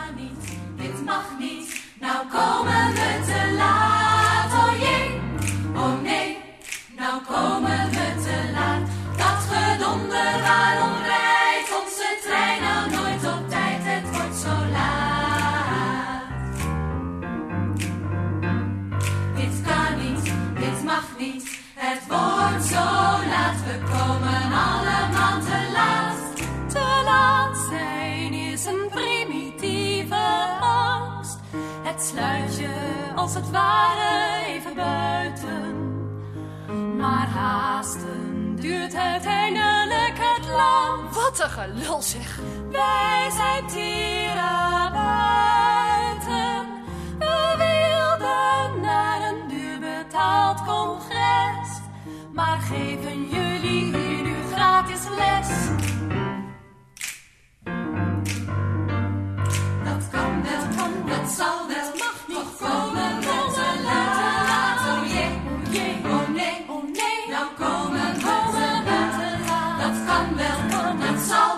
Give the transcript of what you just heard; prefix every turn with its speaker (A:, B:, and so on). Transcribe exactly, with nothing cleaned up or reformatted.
A: kan niet, dit mag niet. Nou komen we te laat, oh jee, oh nee. Nou komen we te laat. Dat gedonder, waarom rijdt onze trein nou nooit op tijd? Het wordt zo laat. Dit kan niet, dit mag niet. Het wordt zo laat, we komen allemaal te laat. Te laat zijn is een primitieve angst. Het sluit je als het ware even buiten. Maar haasten duurt uiteindelijk het lang.
B: Wat een gelul zeg.
A: Wij zijn therapeuten. We wilden naar een duur betaald congres. Maar geven jullie hier nu gratis les? Dat kan wel, kan, dat zal wel, mag niet. Toch komen we te laat. Oh jee, oh jee, oh nee, oh nee. Nou komen we te laat. Dat kan wel, kan, dat zal